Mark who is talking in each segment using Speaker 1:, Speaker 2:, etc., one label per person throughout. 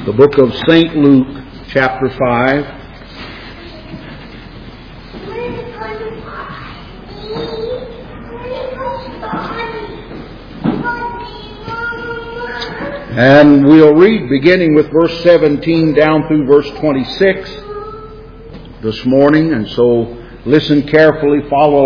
Speaker 1: The book of St. Luke, chapter 5. And we'll read beginning with verse 17 down through verse 26 this morning. And so listen carefully, follow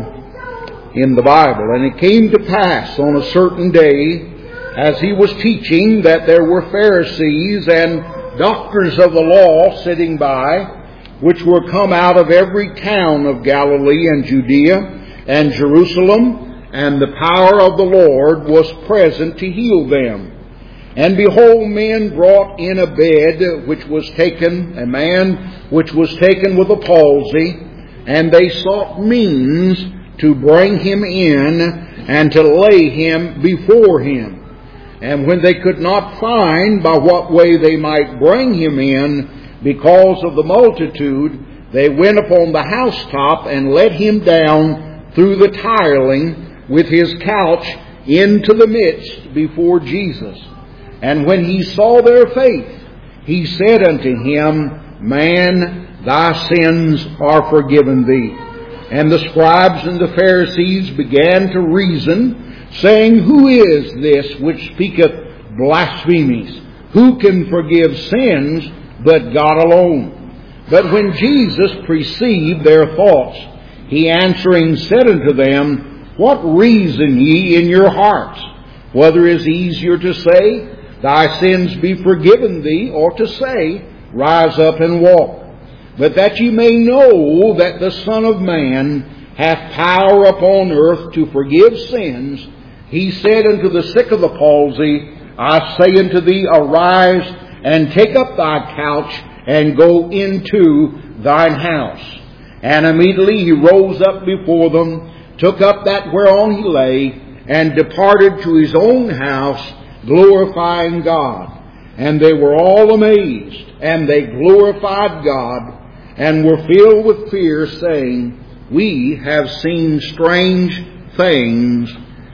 Speaker 1: along in the Bible. And it came to pass on a certain day, as he was teaching, that there were Pharisees and doctors of the law sitting by, which were come out of every town of Galilee and Judea and Jerusalem, and the power of the Lord was present to heal them. And behold, men brought in a bed which was taken, a man which was taken with a palsy, and they sought means to bring him in and to lay him before him. And when they could not find by what way they might bring him in because of the multitude, they went upon the housetop and let him down through the tiling with his couch into the midst before Jesus. And when he saw their faith, he said unto him, Man, thy sins are forgiven thee. And the scribes and the Pharisees began to reason, saying, Who is this which speaketh blasphemies? Who can forgive sins but God alone? But when Jesus perceived their thoughts, he answering said unto them, What reason ye in your hearts? Whether it is easier to say, Thy sins be forgiven thee, or to say, Rise up and walk. But that ye may know that the Son of Man hath power upon earth to forgive sins, he said unto the sick of the palsy, I say unto thee, Arise, and take up thy couch, and go into thine house. And immediately he rose up before them, took up that whereon he lay, and departed to his own house, glorifying God. And they were all amazed, and they glorified God, and were filled with fear, saying, We have seen strange things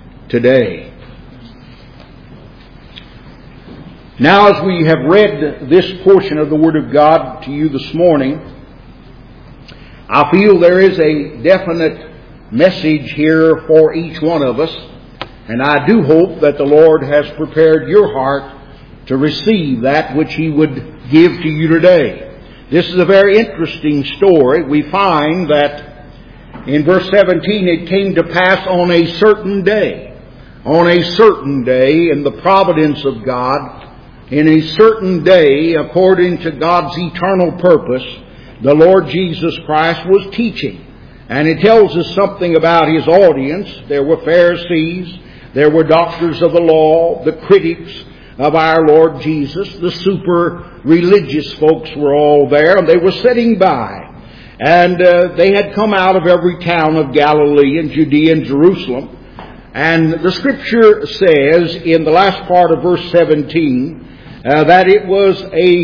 Speaker 1: today. Now, as we have read this portion of the Word of God to you this morning, I feel there is a definite message here for each one of us, and I do hope that the Lord has prepared your heart to receive that which He would give to you today. This is a very interesting story. We find that in verse 17, it came to pass on a certain day. On a certain day, in the providence of God, in a certain day, according to God's eternal purpose, the Lord Jesus Christ was teaching. And it tells us something about His audience. There were Pharisees, there were doctors of the law, the critics of our Lord Jesus, the super religious folks were all there, and they were sitting by. And they had come out of every town of Galilee and Judea and Jerusalem. And the Scripture says in the last part of verse 17 that it was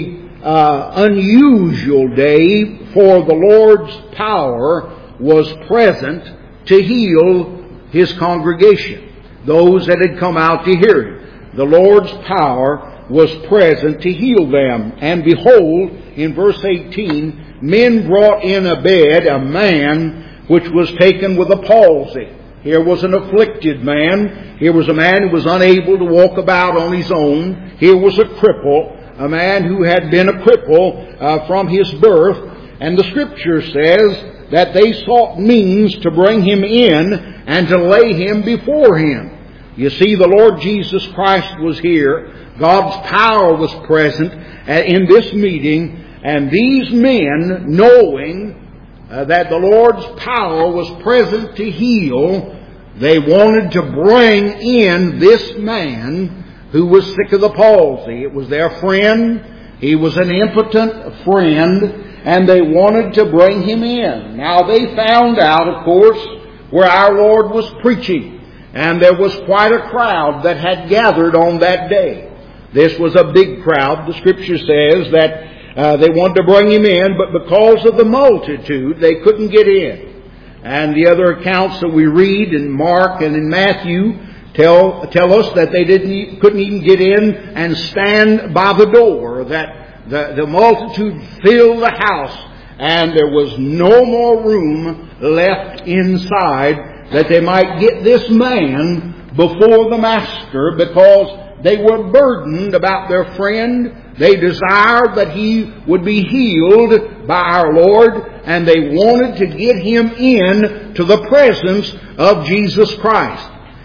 Speaker 1: a unusual day, for the Lord's power was present to heal His congregation, those that had come out to hear Him. The Lord's power was present to heal them. And behold, in verse 18, men brought in a bed a man which was taken with a palsy. Here was an afflicted man. Here was a man who was unable to walk about on his own. Here was a cripple, a man who had been a cripple from his birth. And the Scripture says that they sought means to bring him in and to lay him before him. You see, the Lord Jesus Christ was here. God's power was present in this meeting. And these men, knowing that the Lord's power was present to heal, they wanted to bring in this man who was sick of the palsy. It was their friend. He was an impotent friend, and they wanted to bring him in. Now they found out, of course, where our Lord was preaching, and there was quite a crowd that had gathered on that day. This was a big crowd. The Scripture says that they wanted to bring him in, but because of the multitude, they couldn't get in. And the other accounts that we read in Mark and in Matthew tell us that they couldn't even get in and stand by the door, that the multitude filled the house, and there was no more room left inside that they might get this man before the Master, because they were burdened about their friend. They desired that he would be healed by our Lord, and they wanted to get him in to the presence of Jesus Christ.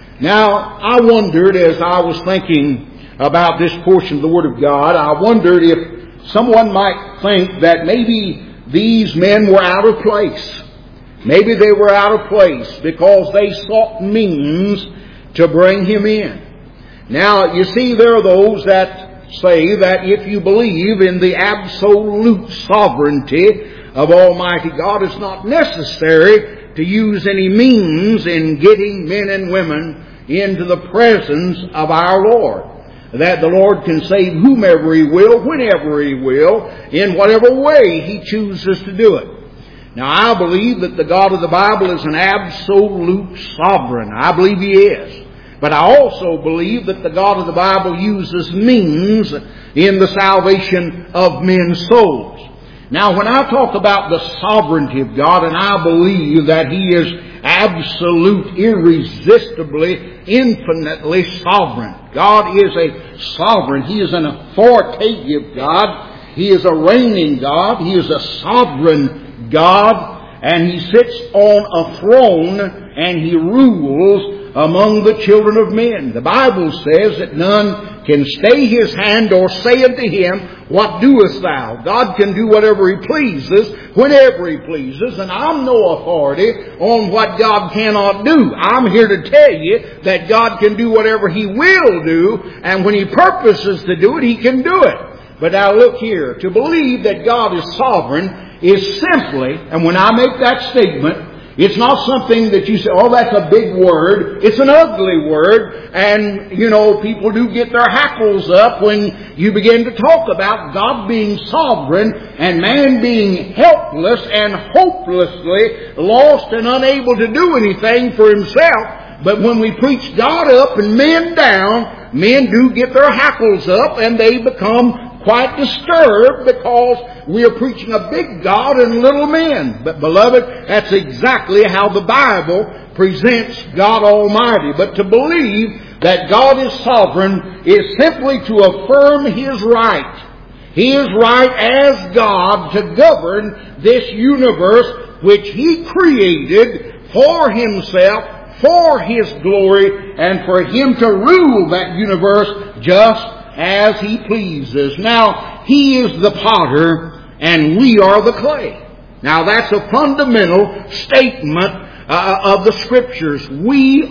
Speaker 1: Now, I wondered, as I was thinking about this portion of the Word of God, I wondered if someone might think that maybe these men were out of place. Maybe they were out of place because they sought means to bring him in. Now, you see, there are those that say that if you believe in the absolute sovereignty of Almighty God, it's not necessary to use any means in getting men and women into the presence of our Lord. That the Lord can save whomever He will, whenever He will, in whatever way He chooses to do it. Now, I believe that the God of the Bible is an absolute sovereign. I believe He is. But I also believe that the God of the Bible uses means in the salvation of men's souls. Now, when I talk about the sovereignty of God, and I believe that He is absolute, irresistibly, infinitely sovereign. God is a sovereign. He is an authoritative God. He is a reigning God. He is a sovereign God. And He sits on a throne and He rules among the children of men. The Bible says that none can stay His hand or say unto Him, what doest thou? God can do whatever He pleases, whenever He pleases, and I'm no authority on what God cannot do. I'm here to tell you that God can do whatever He will do, and when He purposes to do it, He can do it. But now look here, to believe that God is sovereign is simply, and when I make that statement, it's not something that you say, oh, that's a big word. It's an ugly word. And, people do get their hackles up when you begin to talk about God being sovereign and man being helpless and hopelessly lost and unable to do anything for himself. But when we preach God up and men down, men do get their hackles up and they become quite disturbed because we are preaching a big God and little men. But beloved, that's exactly how the Bible presents God Almighty. But to believe that God is sovereign is simply to affirm His right. His right as God to govern this universe which He created for Himself, for His glory, and for Him to rule that universe just as He pleases. Now, He is the potter and we are the clay. Now, that's a fundamental statement of the Scriptures. We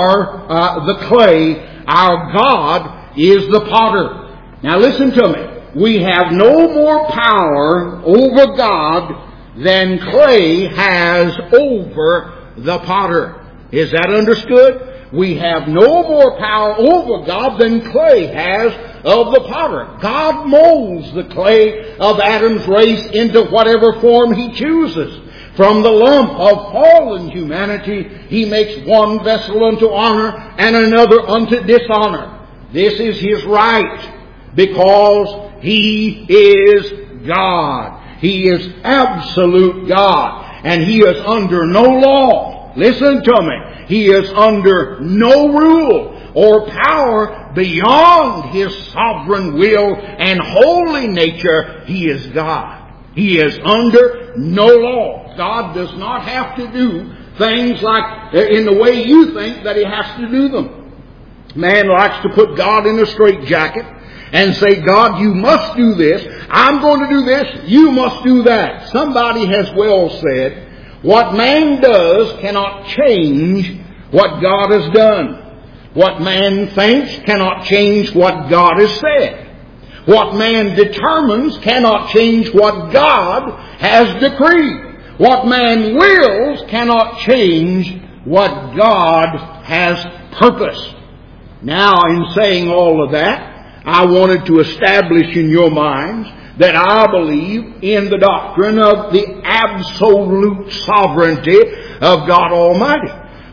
Speaker 1: are the clay. Our God is the potter. Now, listen to me. We have no more power over God than clay has over the potter. Is that understood? We have no more power over God than clay has of the potter. God molds the clay of Adam's race into whatever form He chooses. From the lump of fallen humanity, He makes one vessel unto honor and another unto dishonor. This is His right because He is God. He is absolute God. And He is under no law. Listen to me. He is under no rule or power beyond His sovereign will and holy nature. He is God. He is under no law. God does not have to do things like in the way you think that He has to do them. Man likes to put God in a straitjacket and say, God, you must do this. I'm going to do this. You must do that. Somebody has well said, what man does cannot change what God has done. What man thinks cannot change what God has said. What man determines cannot change what God has decreed. What man wills cannot change what God has purposed. Now, in saying all of that, I wanted to establish in your minds that I believe in the doctrine of the absolute sovereignty of God Almighty.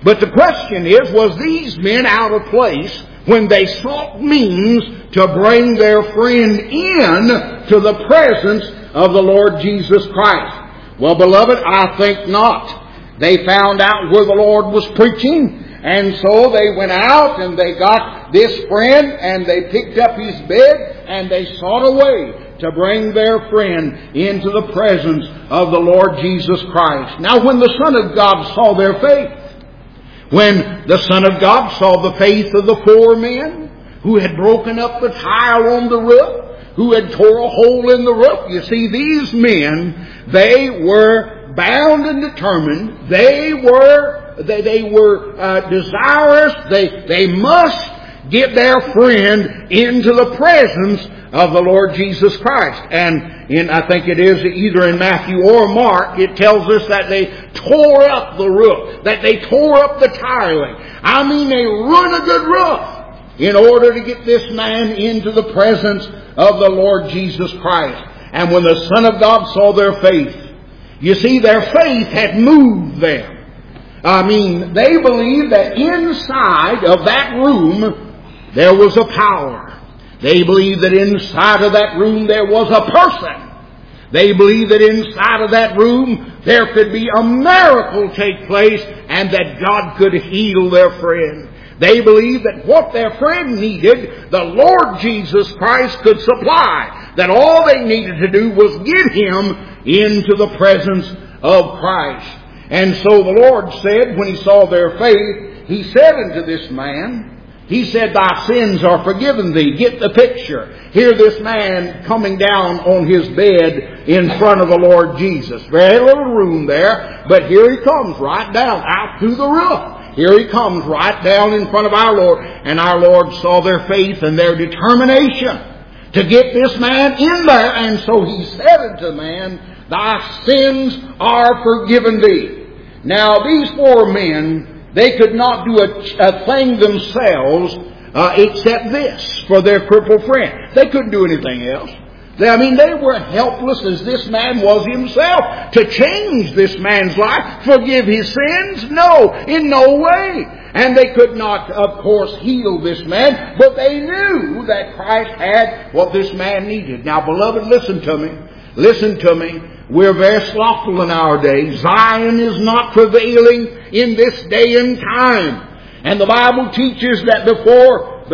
Speaker 1: But the question is, was these men out of place when they sought means to bring their friend in to the presence of the Lord Jesus Christ? Well, beloved, I think not. They found out where the Lord was preaching, and so they went out and they got this friend and they picked up his bed and they sought a way to bring their friend into the presence of the Lord Jesus Christ. Now, when the Son of God saw their faith, when the Son of God saw the faith of the 4 men who had broken up the tile on the roof, who had tore a hole in the roof. You see, these men, they were bound and determined. They were desirous. They must get their friend into the presence of the Lord Jesus Christ. And I think it is either in Matthew or Mark, it tells us that they tore up the roof, that they tore up the tiling. I mean, they run a good roof in order to get this man into the presence of the Lord Jesus Christ. And when the Son of God saw their faith, you see, their faith had moved them. I mean, they believed that inside of that room there was a power. They believed that inside of that room there was a person. They believed that inside of that room there could be a miracle take place and that God could heal their friend. They believed that what their friend needed, the Lord Jesus Christ could supply. That all they needed to do was get him into the presence of Christ. And so the Lord said, when he saw their faith, he said unto this man, he said, thy sins are forgiven thee. Get the picture. Here this man coming down on his bed in front of the Lord Jesus. Very little room there, but here he comes right down out through the roof. Here he comes right down in front of our Lord. And our Lord saw their faith and their determination to get this man in there. And so he said unto the man, thy sins are forgiven thee. Now these 4 men, they could not do a thing themselves except this for their crippled friend. They couldn't do anything else. They were helpless as this man was himself to change this man's life, forgive his sins. No, in no way. And they could not, of course, heal this man, but they knew that Christ had what this man needed. Now, beloved, listen to me. Listen to me. We're very slothful in our day. Zion is not prevailing in this day and time. And the Bible teaches that before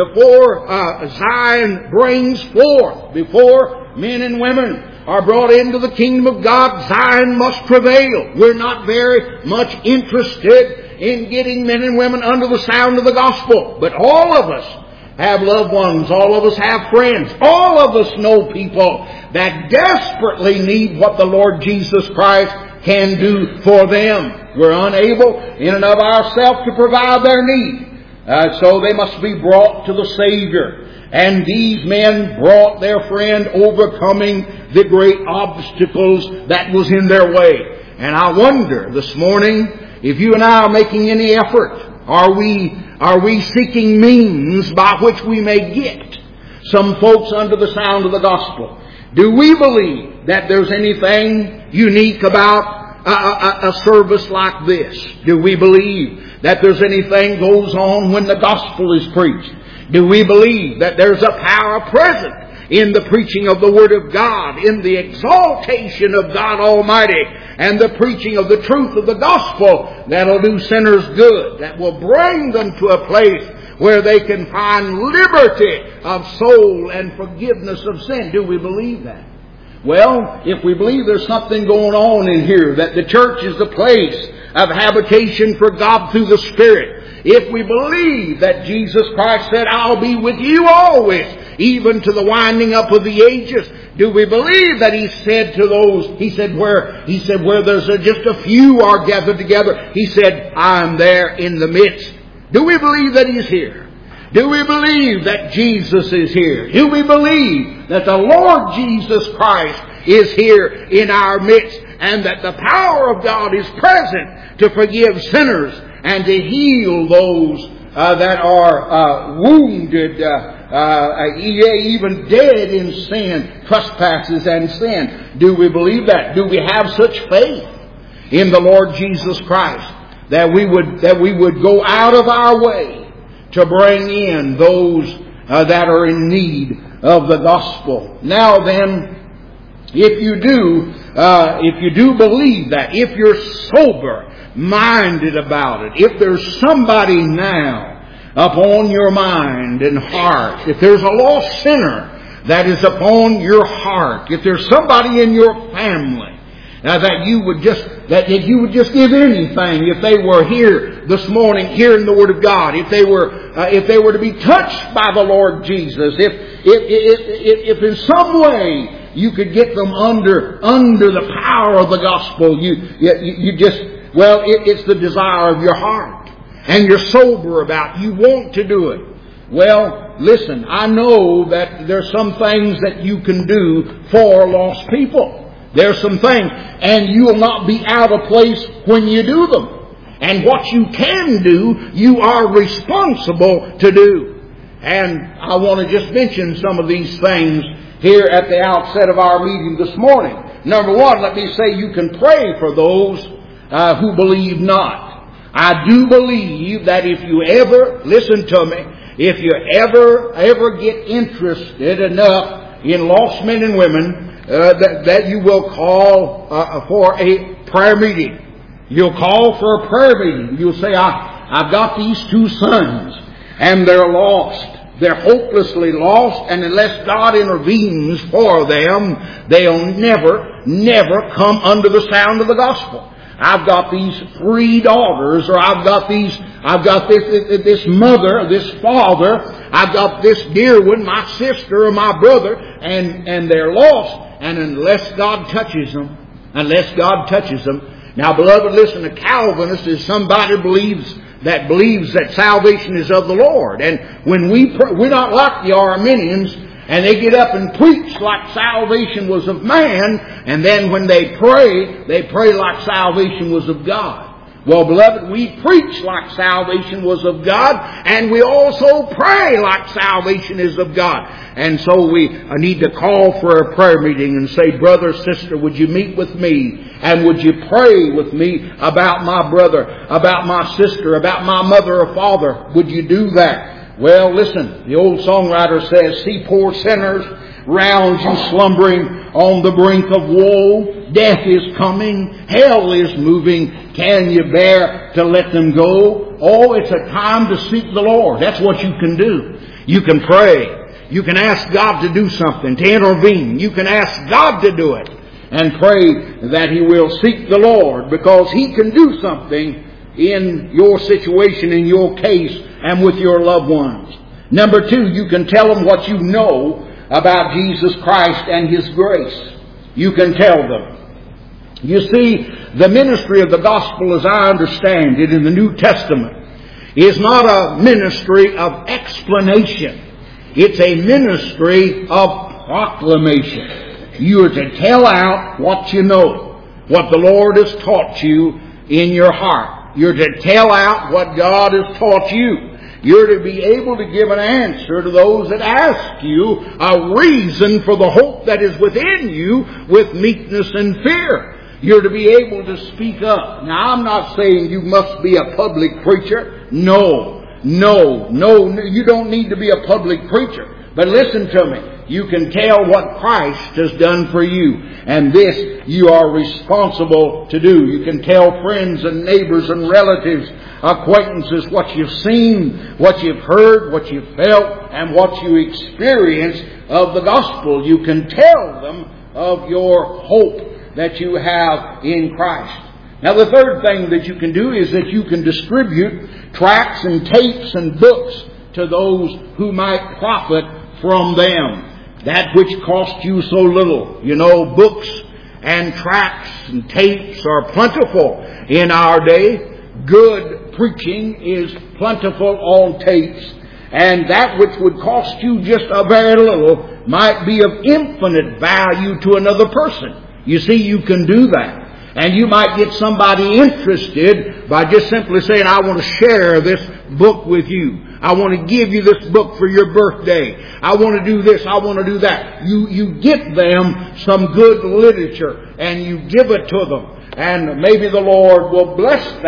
Speaker 1: Zion brings forth, before men and women are brought into the kingdom of God, Zion must prevail. We're not very much interested in getting men and women under the sound of the gospel. But all of us have loved ones. All of us have friends. All of us know people that desperately need what the Lord Jesus Christ can do for them. We're unable in and of ourselves to provide their need. So they must be brought to the Savior. And these men brought their friend, overcoming the great obstacles that was in their way. And I wonder this morning if you and I are making any effort. Are we seeking means by which we may get some folks under the sound of the gospel? Do we believe that there's anything unique about a service like this? Do we believe that there's anything goes on when the gospel is preached? Do we believe that there's a power present in the preaching of the Word of God, in the exaltation of God Almighty, and the preaching of the truth of the gospel that'll do sinners good, that will bring them to a place where they can find liberty of soul and forgiveness of sin? Do we believe that? Well, if we believe there's something going on in here, that the church is the place of habitation for God through the Spirit, if we believe that Jesus Christ said, I'll be with you always, even to the winding up of the ages, do we believe that He said to those, He said where there's just a few are gathered together, He said, I'm there in the midst. Do we believe that He's here? Do we believe that Jesus is here? Do we believe that the Lord Jesus Christ is here in our midst, and that the power of God is present to forgive sinners and to heal those that are wounded, even dead in sin, trespasses and sin? Do we believe that? Do we have such faith in the Lord Jesus Christ? that we would go out of our way to bring in those that are in need of the gospel. Now then, if you do believe that, if you're sober-minded about it, if there's somebody now upon your mind and heart, if there's a lost sinner that is upon your heart, if there's somebody in your family that you would just give anything if they were here this morning hearing the Word of God, if they were to be touched by the Lord Jesus, if in some way you could get them under the power of the gospel, it's the desire of your heart, and you're sober about it. You want to do it. Well, listen, I know that there's some things that you can do for lost people. There's some things, and you will not be out of place when you do them. And what you can do, you are responsible to do. And I want to just mention some of these things here at the outset of our meeting this morning. Number one, let me say you can pray for those who believe not. I do believe that if you ever, listen to me, if you ever get interested enough in lost men and women, that you will call for a prayer meeting. You'll call for a prayer meeting. You'll say, I've got these two sons, and they're lost. They're hopelessly lost, and unless God intervenes for them, they'll never come under the sound of the gospel. I've got these 3 daughters, or I've got this mother, this father, I've got this dear one, my sister or my brother, and they're lost. And unless God touches them, now beloved, listen, a Calvinist is somebody believes that salvation is of the Lord. And when we're not like the Arminians, and they get up and preach like salvation was of man, and then when they pray like salvation was of God. Well, beloved, we preach like salvation was of God, and we also pray like salvation is of God. And so we need to call for a prayer meeting and say, brother, sister, would you meet with me? And would you pray with me about my brother, about my sister, about my mother or father? Would you do that? Well, listen, the old songwriter says, see poor sinners round you slumbering on the brink of woe. Death is coming. Hell is moving. Can you bear to let them go? Oh, it's a time to seek the Lord. That's what you can do. You can pray. You can ask God to do something, to intervene. You can ask God to do it and pray that He will seek the Lord, because He can do something in your situation, in your case, and with your loved ones. Number 2, you can tell them what you know about Jesus Christ and His grace. You can tell them. You see, the ministry of the gospel, as I understand it in the New Testament, is not a ministry of explanation. It's a ministry of proclamation. You are to tell out what you know, what the Lord has taught you in your heart. You're to tell out what God has taught you. You're to be able to give an answer to those that ask you a reason for the hope that is within you with meekness and fear. You're to be able to speak up. Now, I'm not saying you must be a public preacher. No, you don't need to be a public preacher. But listen to me. You can tell what Christ has done for you. And this you are responsible to do. You can tell friends and neighbors and relatives, acquaintances, what you've seen, what you've heard, what you've felt, and what you experienced of the gospel. You can tell them of your hope that you have in Christ. Now, the third thing that you can do is that you can distribute tracts and tapes and books to those who might profit from them. That which cost you so little. You know, books and tracts and tapes are plentiful in our day. Good preaching is plentiful on tapes. And that which would cost you just a very little might be of infinite value to another person. You see, you can do that. And you might get somebody interested by just simply saying, I want to share this book with you. I want to give you this book for your birthday. I want to do this. I want to do that. You get them some good literature and you give it to them. And maybe the Lord will bless that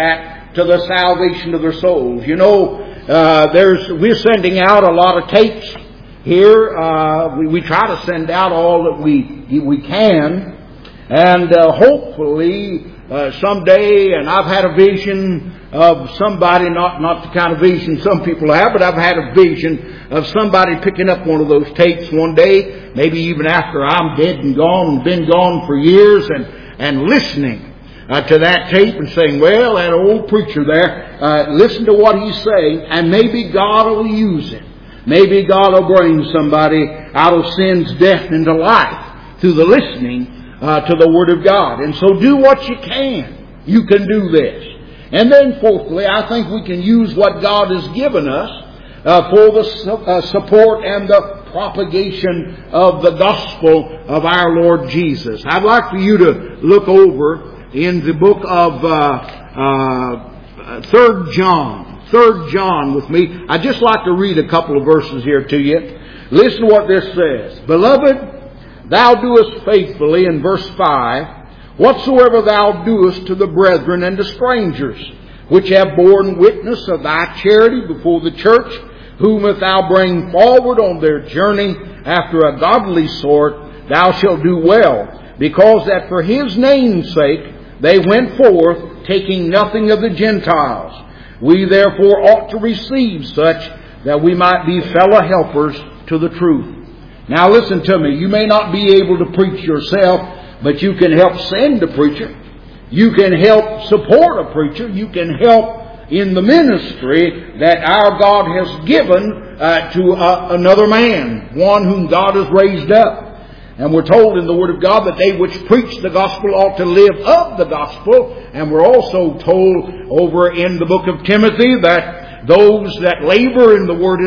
Speaker 1: to the salvation of their souls. You know, we're sending out a lot of tapes here. We try to send out all that we can. And hopefully someday, and I've had a vision of somebody, not the kind of vision some people have, but I've had a vision of somebody picking up one of those tapes one day, maybe even after I'm dead and gone and been gone for years, and listening to that tape and saying, well, that old preacher there, listen to what he's saying, and maybe God will use it. Maybe God will bring somebody out of sin's death into life through the listening to the Word of God. And so do what you can. You can do this. And then fourthly, I think we can use what God has given us for the support and the propagation of the gospel of our Lord Jesus. I'd like for you to look over in the book of 3 John. 3 John with me. I'd just like to read a couple of verses here to you. Listen to what this says. Beloved, thou doest faithfully, in verse 5, whatsoever thou doest to the brethren and to strangers, which have borne witness of thy charity before the church, whom if thou bring forward on their journey after a godly sort, thou shalt do well, because that for his name's sake they went forth, taking nothing of the Gentiles. We therefore ought to receive such, that we might be fellow helpers to the truth. Now listen to me. You may not be able to preach yourself, but you can help send a preacher. You can help support a preacher. You can help in the ministry that our God has given to another man, one whom God has raised up. And we're told in the Word of God that they which preach the gospel ought to live of the gospel. And we're also told over in the book of Timothy that those that labor in the word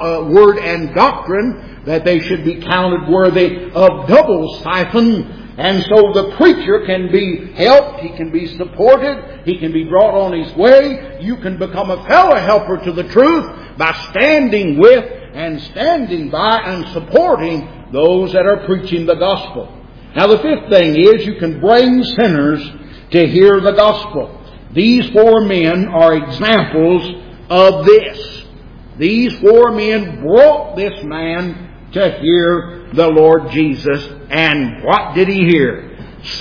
Speaker 1: and doctrine, that they should be counted worthy of double siphon. And so the preacher can be helped, he can be supported, he can be brought on his way. You can become a fellow helper to the truth by standing with and standing by and supporting those that are preaching the gospel. Now the fifth thing is you can bring sinners to hear the gospel. These 4 men are examples of this. These 4 men brought this man to hear the Lord Jesus. And what did he hear?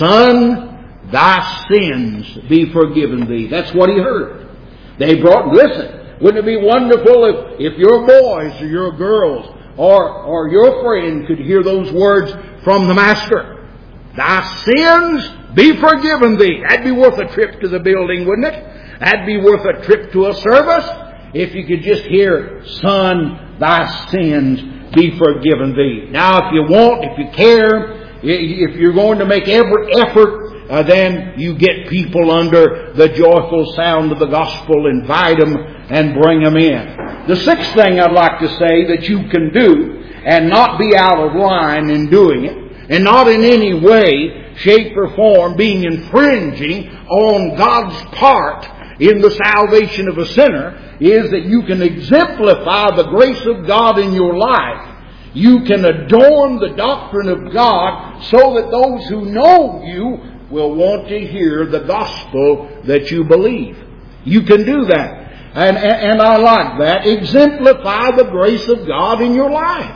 Speaker 1: Son, thy sins be forgiven thee. That's what he heard. They brought, listen, wouldn't it be wonderful if your boys or your girls or your friend could hear those words from the Master? Thy sins be forgiven thee. That'd be worth a trip to the building, wouldn't it? That'd be worth a trip to a service if you could just hear, Son, thy sins be forgiven thee. Now, if you want, if you care, if you're going to make every effort, then you get people under the joyful sound of the gospel, invite them and bring them in. The sixth thing I'd like to say that you can do, and not be out of line in doing it, and not in any way, shape or form being infringing on God's part in the salvation of a sinner, is that you can exemplify the grace of God in your life. You can adorn the doctrine of God so that those who know you will want to hear the gospel that you believe. You can do that. And I like that. Exemplify the grace of God in your life.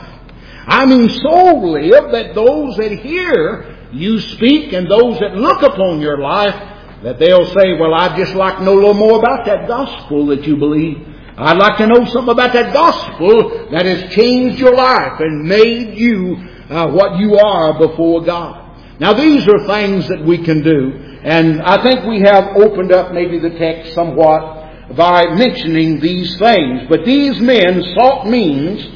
Speaker 1: I mean, so live that those that hear you speak and those that look upon your life, that they'll say, well, I'd just like to know a little more about that gospel that you believe. I'd like to know something about that gospel that has changed your life and made you what you are before God. Now, these are things that we can do. And I think we have opened up maybe the text somewhat by mentioning these things. But these men sought means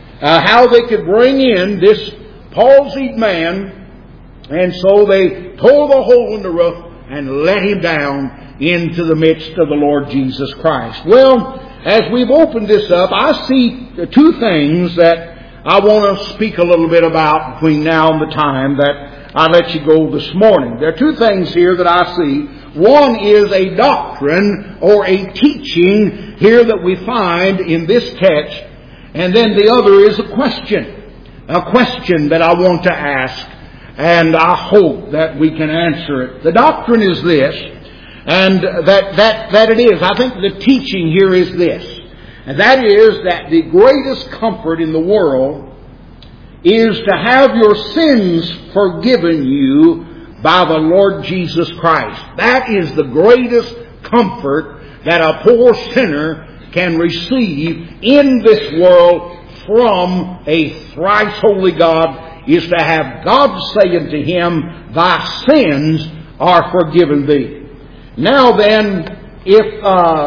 Speaker 1: how they could bring in this palsied man. And so they tore the hole in the roof and let him down into the midst of the Lord Jesus Christ. Well, as we've opened this up, I see 2 things that I want to speak a little bit about between now and the time that I let you go this morning. There are 2 things here that I see. One is a doctrine or a teaching here that we find in this text. And then the other is a question that I want to ask. And I hope that we can answer it. The doctrine is this. And that it is. I think the teaching here is this. And that is that the greatest comfort in the world is to have your sins forgiven you by the Lord Jesus Christ. That is the greatest comfort that a poor sinner can receive in this world from a thrice holy God, is to have God say unto him, thy sins are forgiven thee. Now then, if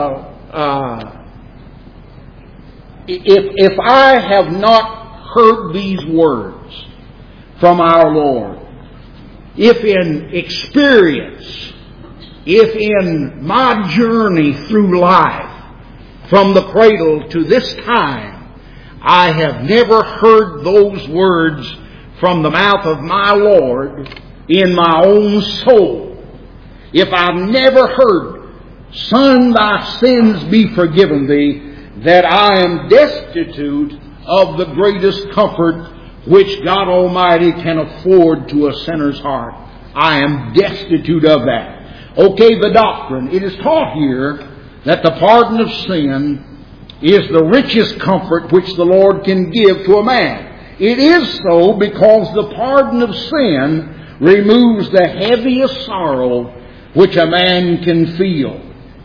Speaker 1: I have not heard these words from our Lord, if in experience, if in my journey through life, from the cradle to this time, I have never heard those words from the mouth of my Lord in my own soul, if I've never heard, Son, thy sins be forgiven thee, that I am destitute of the greatest comfort which God Almighty can afford to a sinner's heart. I am destitute of that. Okay, the doctrine. It is taught here that the pardon of sin is the richest comfort which the Lord can give to a man. It is so because the pardon of sin removes the heaviest sorrow which a man can feel.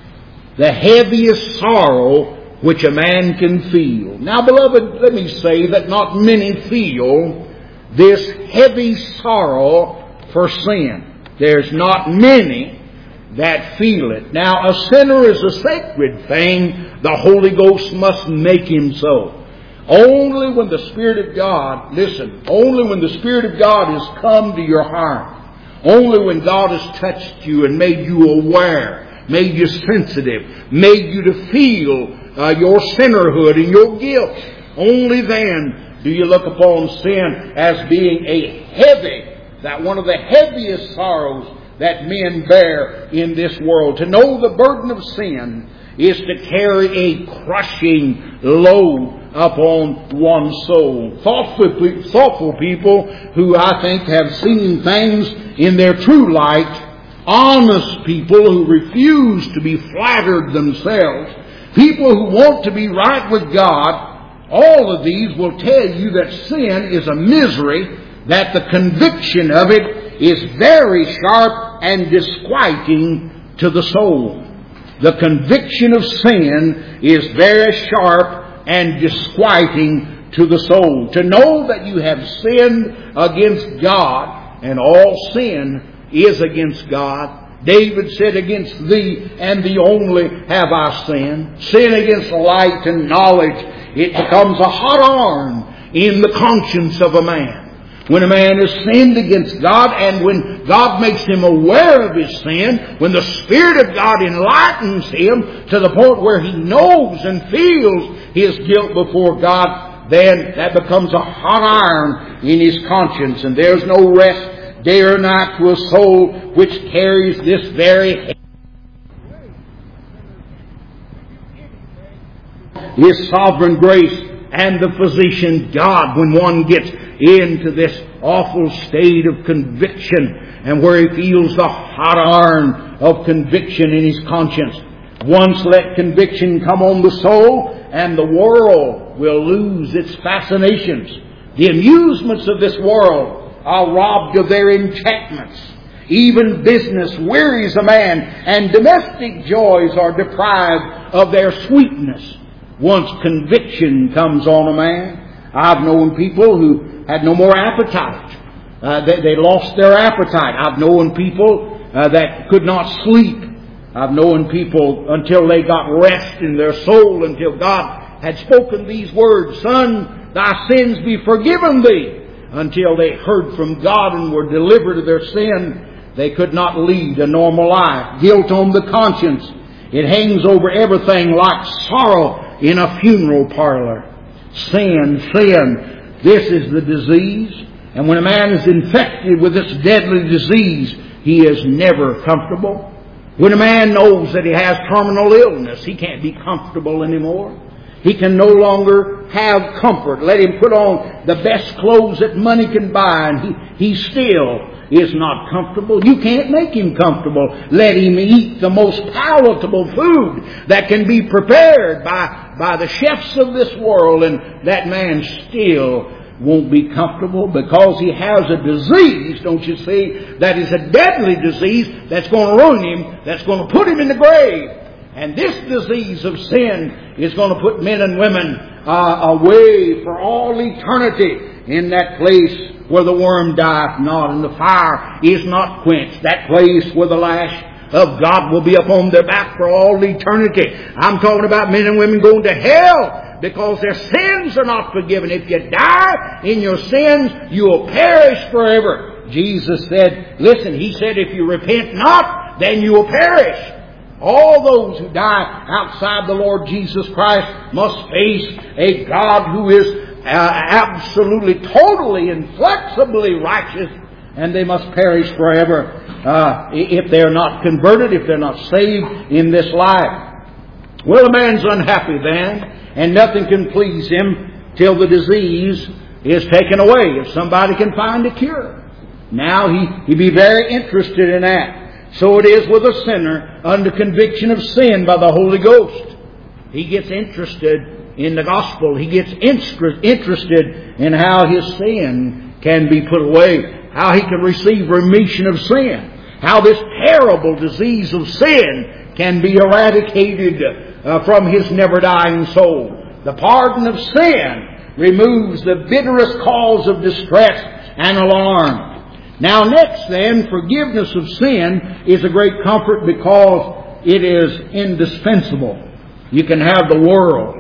Speaker 1: The heaviest sorrow which a man can feel. Now, beloved, let me say that not many feel this heavy sorrow for sin. There's not many that feel it. Now, a sinner is a sacred thing. The Holy Ghost must make him so. Only when the Spirit of God, listen, only when the Spirit of God has come to your heart, only when God has touched you and made you aware, made you sensitive, made you to feel your sinnerhood and your guilt, only then do you look upon sin as being a heavy, that one of the heaviest sorrows that men bear in this world. To know the burden of sin is to carry a crushing load upon one's soul. Thoughtful people who I think have seen things in their true light, honest people who refuse to be flattered themselves, people who want to be right with God, all of these will tell you that sin is a misery, that the conviction of it is very sharp and disquieting to the soul. The conviction of sin is very sharp and disquieting to the soul. To know that you have sinned against God, and all sin is against God. David said, against thee and thee only have I sinned. Sin against light and knowledge, it becomes a hot iron in the conscience of a man. When a man has sinned against God, and when God makes him aware of his sin, when the Spirit of God enlightens him to the point where he knows and feels his guilt before God, then that becomes a hot iron in his conscience, and there's no rest day or night to a soul which carries this very His sovereign grace and the physician God, when one gets into this awful state of conviction and where he feels the hot iron of conviction in his conscience. Once let conviction come on the soul, and the world will lose its fascinations. The amusements of this world are robbed of their enchantments. Even business wearies a man, and domestic joys are deprived of their sweetness. Once conviction comes on a man, I've known people who had no more appetite. They lost their appetite. I've known people that could not sleep. I've known people until they got rest in their soul, until God had spoken these words, Son, thy sins be forgiven thee. Until they heard from God and were delivered of their sin, they could not lead a normal life. Guilt on the conscience, it hangs over everything like sorrow in a funeral parlor. Sin. This is the disease. And when a man is infected with this deadly disease, he is never comfortable. When a man knows that he has terminal illness, he can't be comfortable anymore. He can no longer have comfort. Let him put on the best clothes that money can buy, and he still is not comfortable. You can't make him comfortable. Let him eat the most palatable food that can be prepared by the chefs of this world, and that man still won't be comfortable because he has a disease, don't you see, that is a deadly disease that's going to ruin him, that's going to put him in the grave. And this disease of sin is going to put men and women away for all eternity in that place where the worm dieth not and the fire is not quenched. That place where the lash of God will be upon their back for all eternity. I'm talking about men and women going to hell because their sins are not forgiven. If you die in your sins, you will perish forever. Jesus said, listen, He said, if you repent not, then you will perish. All those who die outside the Lord Jesus Christ must face a God who is absolutely, totally, inflexibly righteous, and they must perish forever if they're not converted, if they're not saved in this life. Well, a man's unhappy then, and nothing can please him till the disease is taken away. If somebody can find a cure, now he'd be very interested in that. So it is with a sinner under conviction of sin by the Holy Ghost. He gets interested in the gospel. He gets interested in how his sin can be put away, how he can receive remission of sin, how this terrible disease of sin can be eradicated from his never-dying soul. The pardon of sin removes the bitterest cause of distress and alarm. Now next then, forgiveness of sin is a great comfort because it is indispensable. You can have the world.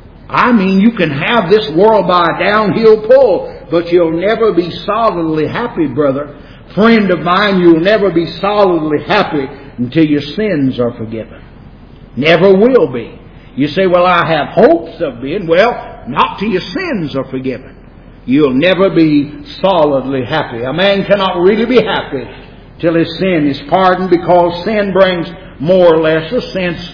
Speaker 1: I mean, you can have this world by a downhill pull, but you'll never be solidly happy, brother. Friend of mine, you'll never be solidly happy until your sins are forgiven. Never will be. You say, well, I have hopes of being. Well, not till your sins are forgiven. You'll never be solidly happy. A man cannot really be happy till his sin is pardoned, because sin brings more or less a sense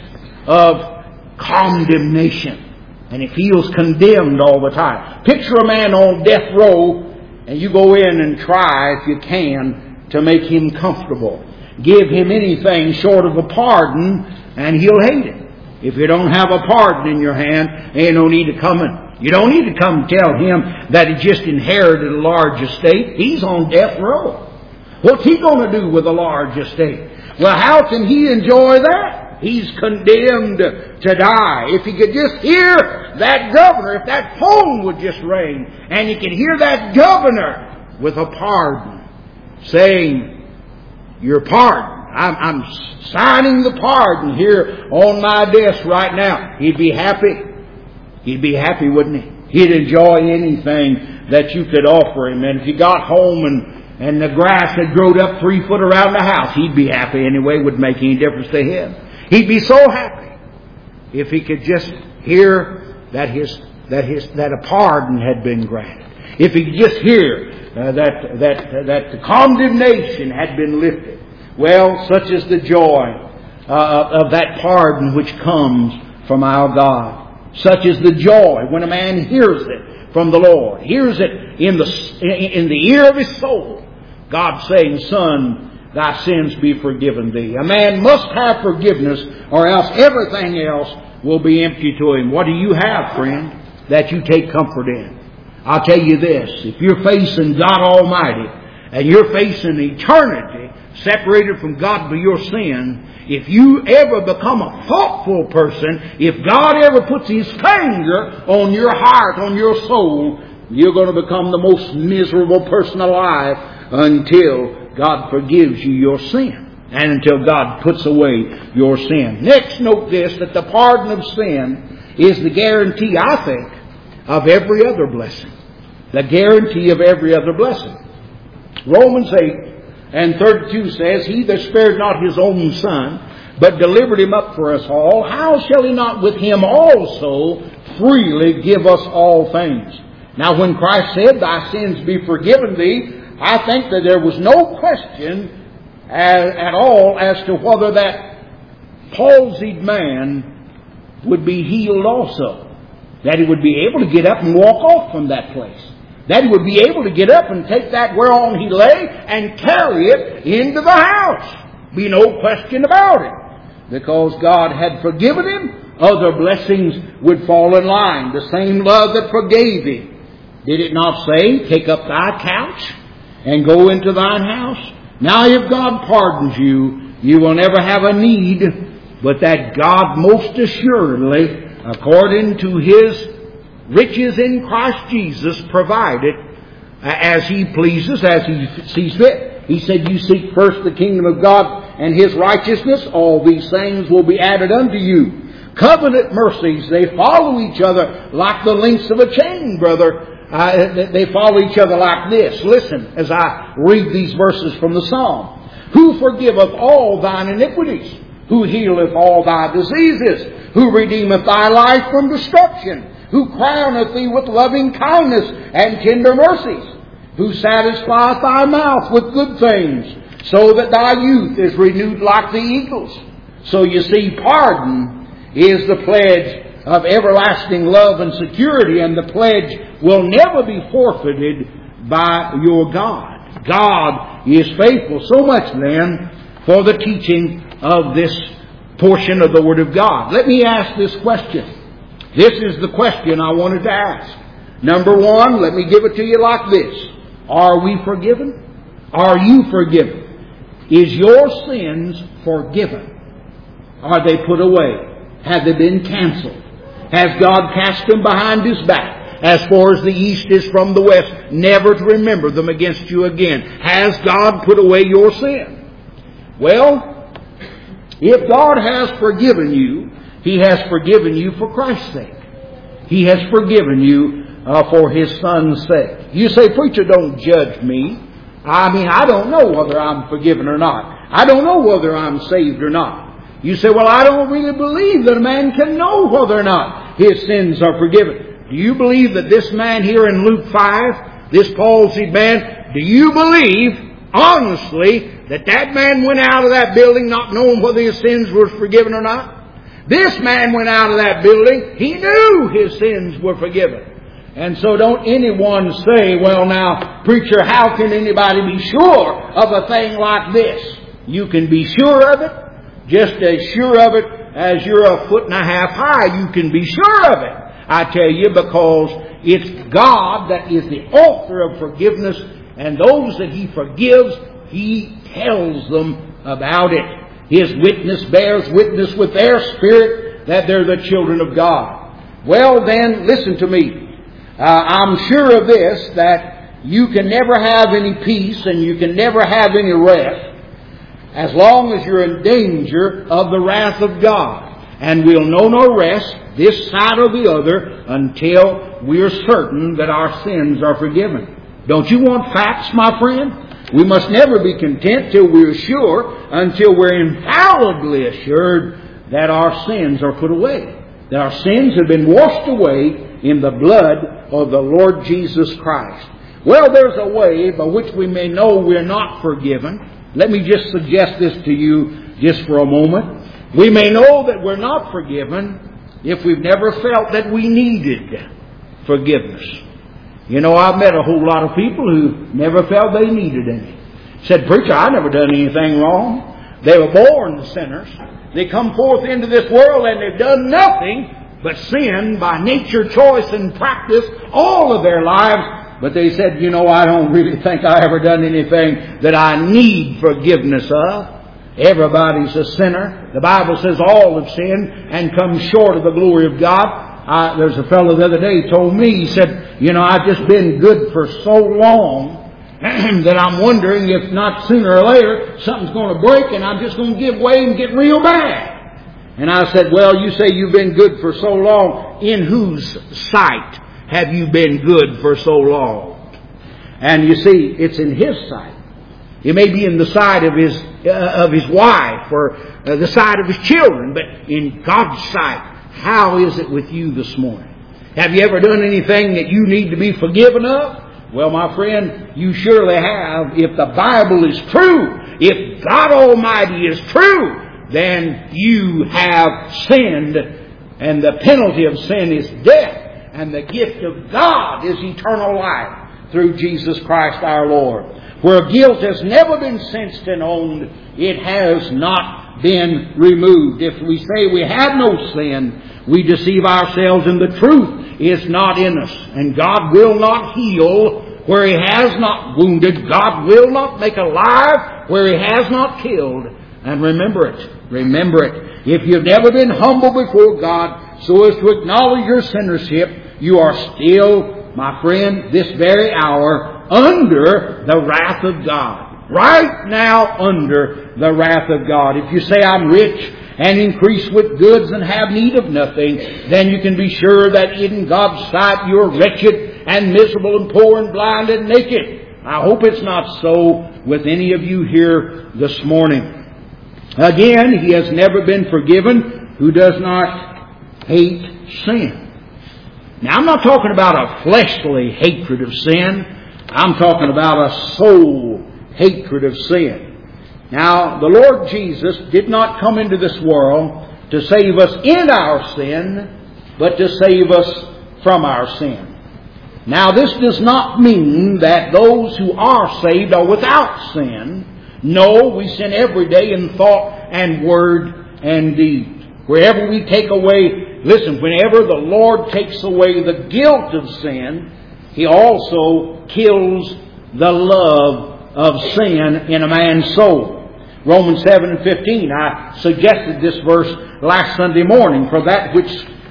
Speaker 1: of condemnation. And he feels condemned all the time. Picture a man on death row, and you go in and try, if you can, to make him comfortable. Give him anything short of a pardon, and he'll hate it. If you don't have a pardon in your hand, ain't no need to come in. You don't need to come tell him that he just inherited a large estate. He's on death row. What's he going to do with a large estate? Well, how can he enjoy that? He's condemned to die. If he could just hear that governor, if that phone would just ring, and he could hear that governor with a pardon, saying, "Your pardon. I'm signing the pardon here on my desk right now." He'd be happy. He'd be happy, wouldn't he? He'd enjoy anything that you could offer him. And if you got home and the grass had grown up 3 foot around the house, he'd be happy anyway. It wouldn't make any difference to him. He'd be so happy if he could just hear that a pardon had been granted. If he could just hear that the condemnation had been lifted. Well, such is the joy of that pardon which comes from our God. Such is the joy when a man hears it from the Lord, hears it in the ear of his soul. God saying, "Son, thy sins be forgiven thee." A man must have forgiveness, or else everything else will be empty to him. What do you have, friend, that you take comfort in? I'll tell you this: if you're facing God Almighty and you're facing eternity separated from God by your sin, if you ever become a thoughtful person, if God ever puts His finger on your heart, on your soul, you're going to become the most miserable person alive until God forgives you your sin and until God puts away your sin. Next, note this, that the pardon of sin is the guarantee, I think, of every other blessing. The guarantee of every other blessing. Romans 8:32 says, "He that spared not His own Son, but delivered Him up for us all, how shall He not with Him also freely give us all things?" Now when Christ said, "Thy sins be forgiven thee," I think that there was no question at all as to whether that palsied man would be healed also. that he would be able to get up and walk off from that place. That he would be able to get up and take that whereon he lay and carry it into the house. Be no question about it. Because God had forgiven him, other blessings would fall in line. The same love that forgave him. Did it not say, take up thy couch and go into thine house? Now if God pardons you, you will never have a need, but that God most assuredly, according to His riches in Christ Jesus, provided as He pleases, as He sees fit. He said, you seek first the kingdom of God and His righteousness, all these things will be added unto you. Covenant mercies, they follow each other like the links of a chain, brother. They follow each other like this. Listen as I read these verses from the Psalm. Who forgiveth all thine iniquities? Who healeth all thy diseases? Who redeemeth thy life from destruction? Who crowneth thee with loving kindness and tender mercies? Who satisfieth thy mouth with good things, so that thy youth is renewed like the eagles? So you see, pardon is the pledge of everlasting love and security, and the pledge will never be forfeited by your God. God is faithful. So much then for the teaching of this portion of the Word of God. Let me ask this question. This is the question I wanted to ask. Number one, let me give it to you like this. Are we forgiven? Are you forgiven? Is your sins forgiven? Are they put away? Have they been canceled? Has God cast them behind His back? As far as the east is from the west, never to remember them against you again. Has God put away your sin? Well, if God has forgiven you, He has forgiven you for Christ's sake. He has forgiven you for His Son's sake. You say, preacher, don't judge me. I don't know whether I'm forgiven or not. I don't know whether I'm saved or not. You say, well, I don't really believe that a man can know whether or not his sins are forgiven. Do you believe that this man here in Luke 5, this palsied man, do you believe, honestly, that that man went out of that building not knowing whether his sins were forgiven or not? This man went out of that building, he knew his sins were forgiven. And so don't anyone say, well now, preacher, how can anybody be sure of a thing like this? You can be sure of it, just as sure of it as you're 1.5 feet high, you can be sure of it. I tell you, because it's God that is the author of forgiveness, and those that He forgives, He tells them about it. His witness bears witness with their spirit that they're the children of God. Well then, listen to me. I'm sure of this, that you can never have any peace and you can never have any rest as long as you're in danger of the wrath of God. And we'll know no rest, this side or the other, until we're certain that our sins are forgiven. Don't you want facts, my friend? We must never be content till we're sure, until we're infallibly assured that our sins are put away. That our sins have been washed away in the blood of the Lord Jesus Christ. Well, there's a way by which we may know we're not forgiven. Let me just suggest this to you just for a moment. We may know that we're not forgiven if we've never felt that we needed forgiveness. You know, I've met a whole lot of people who never felt they needed any. Said, preacher, I've never done anything wrong. They were born sinners. They come forth into this world and they've done nothing but sin by nature, choice, and practice all of their lives. But they said, you know, I don't really think I ever done anything that I need forgiveness of. Everybody's a sinner. The Bible says all have sinned and come short of the glory of God. There's a fellow the other day told me, he said, you know, I've just been good for so long that I'm wondering if not sooner or later something's going to break and I'm just going to give way and get real bad. And I said, well, you say you've been good for so long. In whose sight have you been good for so long? And you see, it's in His sight. It may be in the sight of his wife or the sight of his children, but in God's sight, how is it with you this morning? Have you ever done anything that you need to be forgiven of? Well, my friend, you surely have. If the Bible is true, if God Almighty is true, then you have sinned, and the penalty of sin is death. And the gift of God is eternal life through Jesus Christ our Lord. Where guilt has never been sensed and owned, it has not been removed. If we say we have no sin, we deceive ourselves and the truth is not in us. And God will not heal where He has not wounded. God will not make alive where He has not killed. And remember it. Remember it. If you've never been humble before God so as to acknowledge your sinnership, you are still, my friend, this very hour, under the wrath of God. Right now under the wrath of God. If you say, I'm rich and increase with goods and have need of nothing, then you can be sure that in God's sight you're wretched and miserable and poor and blind and naked. I hope it's not so with any of you here this morning. Again, he has never been forgiven who does not hate sin. Now, I'm not talking about a fleshly hatred of sin. I'm talking about a soul hatred of sin. Now, the Lord Jesus did not come into this world to save us in our sin, but to save us from our sin. Now, this does not mean that those who are saved are without sin. No, we sin every day in thought and word and deed. Wherever we take away, listen, whenever the Lord takes away the guilt of sin, He also kills the love of sin in a man's soul. Romans 7:15, I suggested this verse last Sunday morning. For that which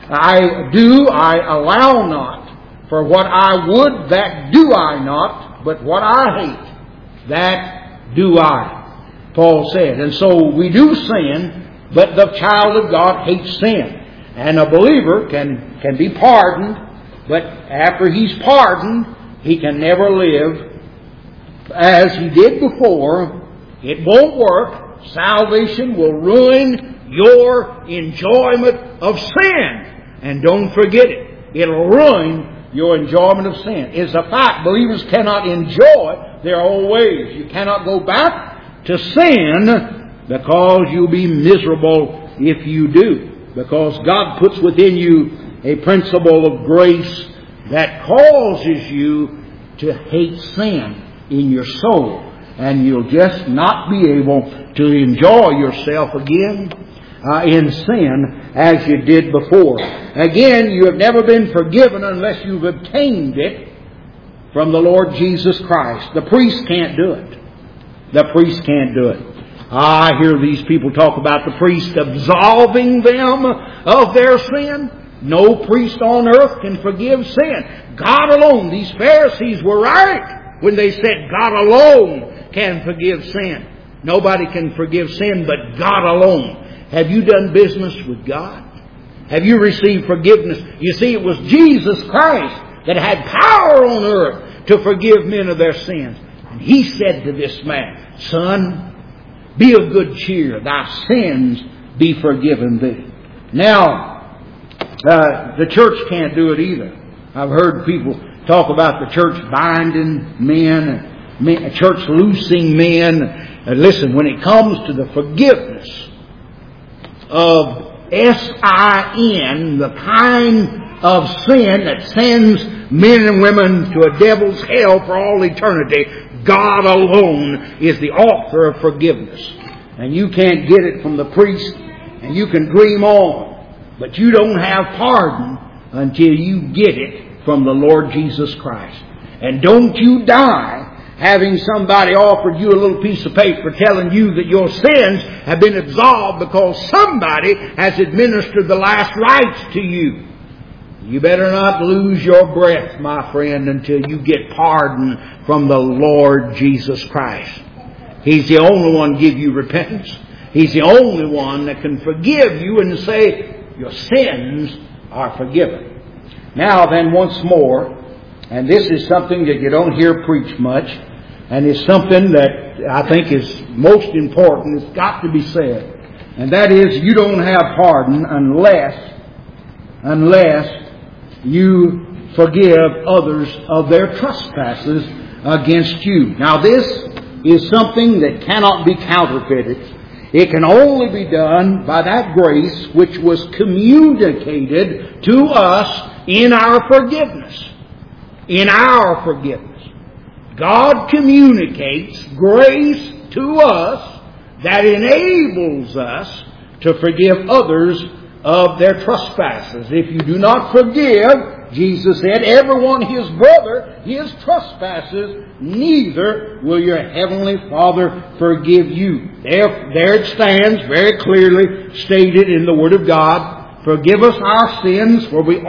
Speaker 1: I do, I allow not. For what I would, that do I not. But what I hate, that do I. Paul said. And so we do sin, but the child of God hates sin. And a believer can be pardoned, but after he's pardoned, he can never live as he did before. It won't work. Salvation will ruin your enjoyment of sin. And don't forget it. It'll ruin your enjoyment of sin. It's a fact. Believers cannot enjoy their old ways. You cannot go back to sin because you'll be miserable if you do. Because God puts within you a principle of grace that causes you to hate sin in your soul. And you'll just not be able to enjoy yourself again in sin as you did before. Again, you have never been forgiven unless you've obtained it from the Lord Jesus Christ. The priest can't do it. The priest can't do it. I hear these people talk about the priest absolving them of their sin. No priest on earth can forgive sin. God alone. These Pharisees were right when they said God alone can forgive sin. Nobody can forgive sin but God alone. Have you done business with God? Have you received forgiveness? You see, it was Jesus Christ that had power on earth to forgive men of their sins. And He said to this man, Son, be of good cheer. Thy sins be forgiven thee. Now, the church can't do it either. I've heard people talk about the church binding men and church loosing men. Listen, when it comes to the forgiveness of sin, the kind of sin that sends men and women to a devil's hell for all eternity, God alone is the author of forgiveness. And you can't get it from the priest, and you can dream on, but you don't have pardon until you get it from the Lord Jesus Christ. And don't you die having somebody offered you a little piece of paper telling you that your sins have been absolved because somebody has administered the last rites to you. You better not lose your breath, my friend, until you get pardon from the Lord Jesus Christ. He's the only one to give you repentance. He's the only one that can forgive you and say your sins are forgiven. Now then, once more, and this is something that you don't hear preached much, and it's something that I think is most important. It's got to be said. And that is, you don't have pardon unless you forgive others of their trespasses against you. Now this is something that cannot be counterfeited. It can only be done by that grace which was communicated to us in our forgiveness. In our forgiveness. God communicates grace to us that enables us to forgive others of their trespasses. If you do not forgive, Jesus said, everyone his brother his trespasses, neither will your heavenly Father forgive you. There it stands very clearly stated in the Word of God. Forgive us our sins, for we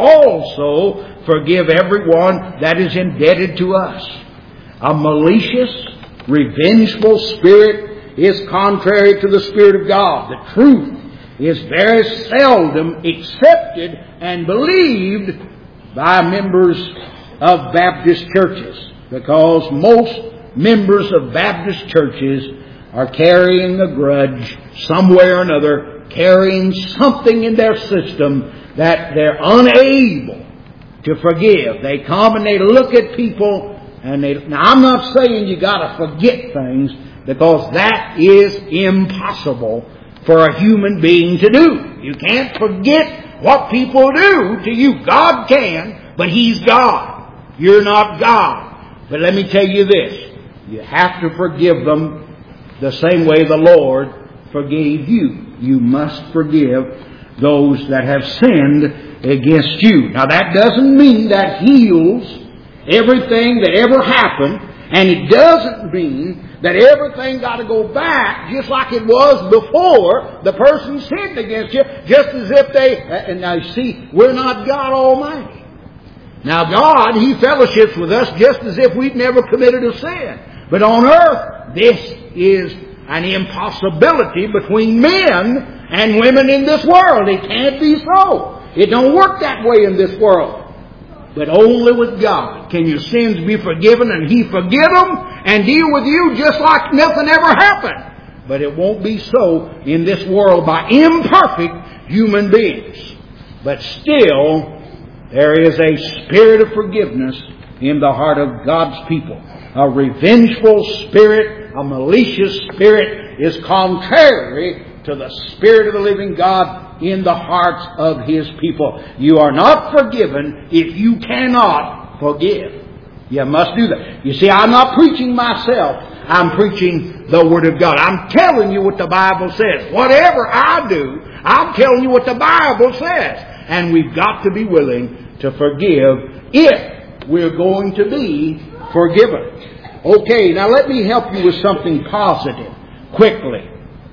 Speaker 1: also forgive everyone that is indebted to us. A malicious, revengeful spirit is contrary to the Spirit of God. The truth is very seldom accepted and believed by members of Baptist churches, because most members of Baptist churches are carrying a grudge somewhere or another, carrying something in their system that they're unable to forgive. They come and they look at people and now I'm not saying you got to forget things, because that is impossible for a human being to do. You can't forget what people do to you. God can, but He's God. You're not God. But let me tell you this. You have to forgive them the same way the Lord forgave you. You must forgive those that have sinned against you. Now that doesn't mean that heals everything that ever happened, and it doesn't mean that everything got to go back just like it was before the person sinned against you, just as if they... And now you see, we're not God Almighty. Now God, He fellowships with us just as if we'd never committed a sin. But on earth, this is an impossibility between men and women in this world. It can't be so. It don't work that way in this world. But only with God can your sins be forgiven, and He forgive them and deal with you just like nothing ever happened. But it won't be so in this world by imperfect human beings. But still, there is a spirit of forgiveness in the heart of God's people. A revengeful spirit, a malicious spirit is contrary to the Spirit of the living God in the hearts of His people. You are not forgiven if you cannot forgive. You must do that. You see, I'm not preaching myself. I'm preaching the Word of God. I'm telling you what the Bible says. Whatever I do, I'm telling you what the Bible says. And we've got to be willing to forgive if we're going to be forgiven. Okay, now let me help you with something positive quickly.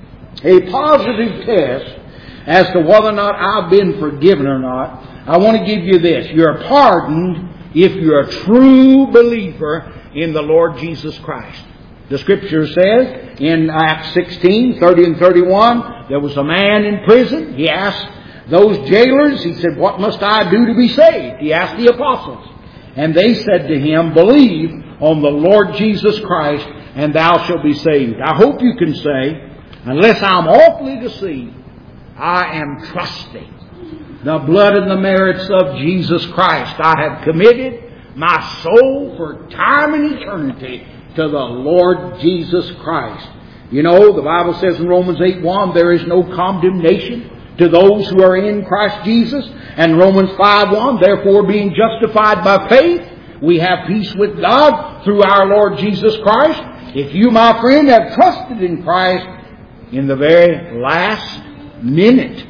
Speaker 1: A positive test as to whether or not I've been forgiven or not. I want to give you this. You're pardoned if you're a true believer in the Lord Jesus Christ. The Scripture says in Acts 16, 30 and 31, there was a man in prison. He asked those jailers, he said, what must I do to be saved? He asked the apostles. And they said to him, believe on the Lord Jesus Christ, and thou shalt be saved. I hope you can say, unless I'm awfully deceived, I am trusting the blood and the merits of Jesus Christ. I have committed my soul for time and eternity to the Lord Jesus Christ. You know, the Bible says in Romans 8:1, there is no condemnation to those who are in Christ Jesus. And Romans 5:1, therefore being justified by faith, we have peace with God through our Lord Jesus Christ. If you, my friend, have trusted in Christ in the very last minute,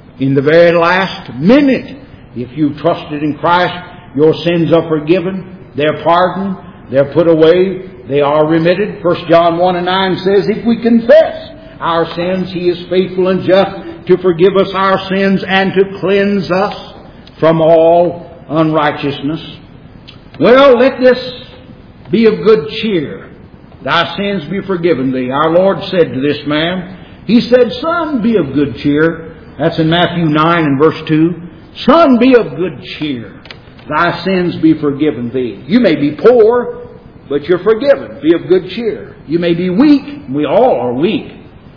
Speaker 1: if you've trusted in Christ, your sins are forgiven, they're pardoned, they're put away, they are remitted. 1 John 1:9 says, if we confess our sins, He is faithful and just to forgive us our sins and to cleanse us from all unrighteousness. Well, let this be of good cheer. Thy sins be forgiven thee. Our Lord said to this man, He said, son, be of good cheer. That's in Matthew 9 and verse 2. Son, be of good cheer. Thy sins be forgiven thee. You may be poor, but you're forgiven. Be of good cheer. You may be weak. We all are weak.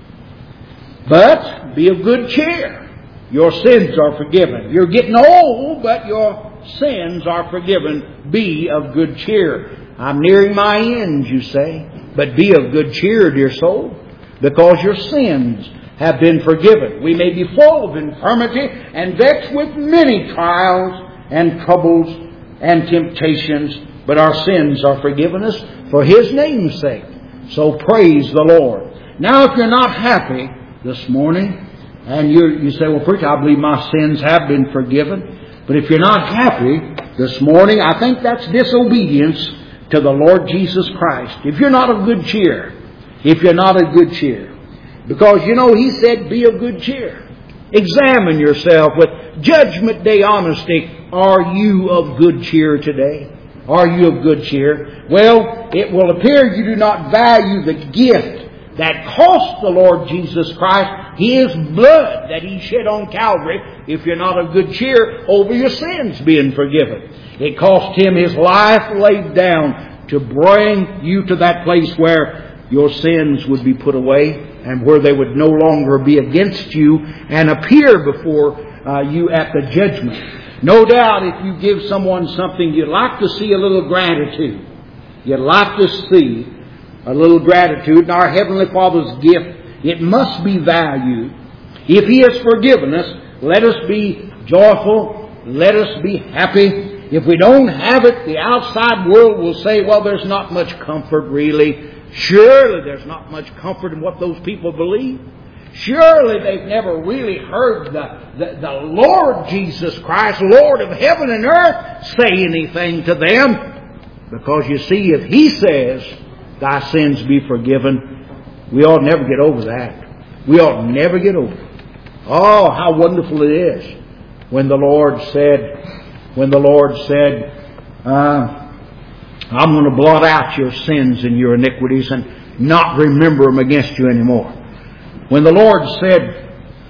Speaker 1: But be of good cheer. Your sins are forgiven. You're getting old, but your sins are forgiven. Be of good cheer. I'm nearing my end, you say. But be of good cheer, dear soul. because your sins have been forgiven. We may be full of infirmity and vexed with many trials and troubles and temptations, but our sins are forgiven us for His name's sake. So praise the Lord. Now, if you're not happy this morning, and you say, well, preacher, I believe my sins have been forgiven. But if you're not happy this morning, I think that's disobedience to the Lord Jesus Christ. If you're not of good cheer, because, He said, be of good cheer. Examine yourself with Judgment Day honesty. Are you of good cheer today? Are you of good cheer? Well, it will appear you do not value the gift that cost the Lord Jesus Christ His blood that He shed on Calvary if you're not of good cheer over your sins being forgiven. It cost Him His life laid down to bring you to that place where your sins would be put away and where they would no longer be against you and appear before you at the judgment. No doubt if you give someone something, you'd like to see a little gratitude. You'd like to see a little gratitude. And our Heavenly Father's gift, it must be valued. If He has forgiven us, let us be joyful. Let us be happy. If we don't have it, the outside world will say, well, there's not much comfort really. Surely there's not much comfort in what those people believe. Surely they've never really heard the Lord Jesus Christ, Lord of heaven and earth, say anything to them. Because you see, if He says, thy sins be forgiven, we ought never get over that. We ought never get over it. Oh, how wonderful it is when the Lord said, I'm going to blot out your sins and your iniquities and not remember them against you anymore. When the Lord said,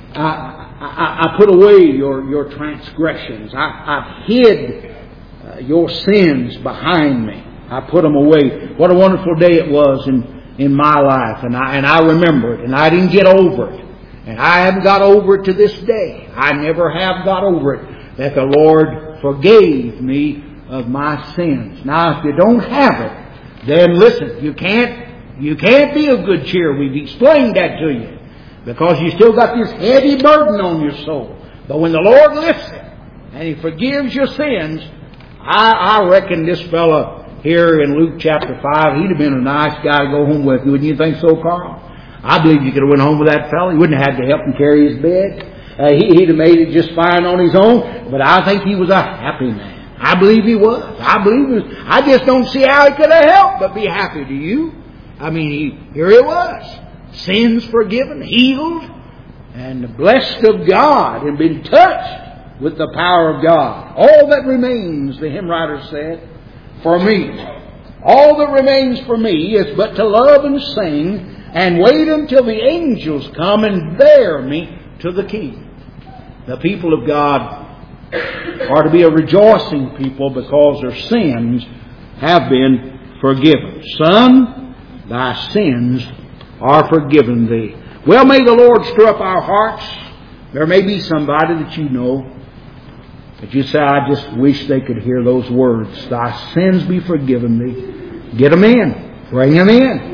Speaker 1: I put away your transgressions. I've hid your sins behind me. I put them away. What a wonderful day it was in my life. And I remember it. And I didn't get over it. And I haven't got over it to this day. I never have got over it. That the Lord forgave me of my sins. Now, if you don't have it, then listen, you can't be of good cheer. We've explained that to you. Because you still got this heavy burden on your soul. But when the Lord lifts it and He forgives your sins, I reckon this fella here in Luke chapter 5, he'd have been a nice guy to go home with. Wouldn't you think so, Carl? I believe you could have went home with that fella. He wouldn't have had to help him carry his bed. He'd have made it just fine on his own. But I think he was a happy man. I believe he was. I just don't see how he could have helped but be happy. Do you? I mean, here he was. Sins forgiven, healed, and blessed of God, and been touched with the power of God. All that remains, the hymn writer said, for me, all that remains for me is but to love and sing and wait until the angels come and bear me to the King. The people of God are to be a rejoicing people because their sins have been forgiven. Son, thy sins are forgiven thee. Well, may the Lord stir up our hearts. There may be somebody that you know that you say, I just wish they could hear those words. Thy sins be forgiven thee. Get them in. Bring them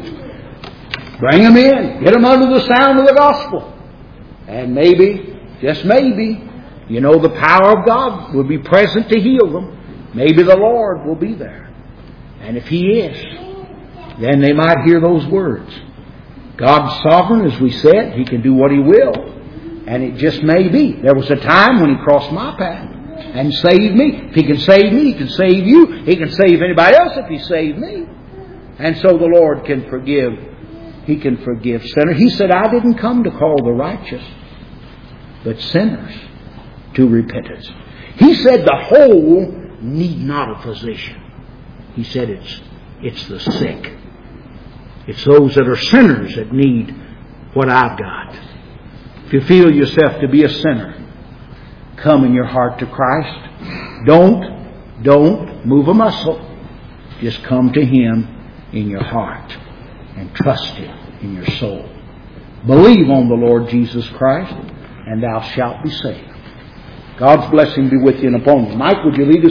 Speaker 1: in. Bring them in. Get them under the sound of the gospel. And maybe, just maybe, the power of God will be present to heal them. Maybe the Lord will be there. And if He is, then they might hear those words. God's sovereign, as we said. He can do what He will. And it just may be. There was a time when He crossed my path and saved me. If He can save me, He can save you. He can save anybody else if He saved me. And so the Lord can forgive. He can forgive sinners. He said, I didn't come to call the righteous, but sinners to repentance. He said the whole need not a physician. He said it's the sick. It's those that are sinners that need what I've got. If you feel yourself to be a sinner, come in your heart to Christ. Don't move a muscle. Just come to Him in your heart and trust Him in your soul. Believe on the Lord Jesus Christ and thou shalt be saved. God's blessing be with you and upon you. Mike, would you lead us?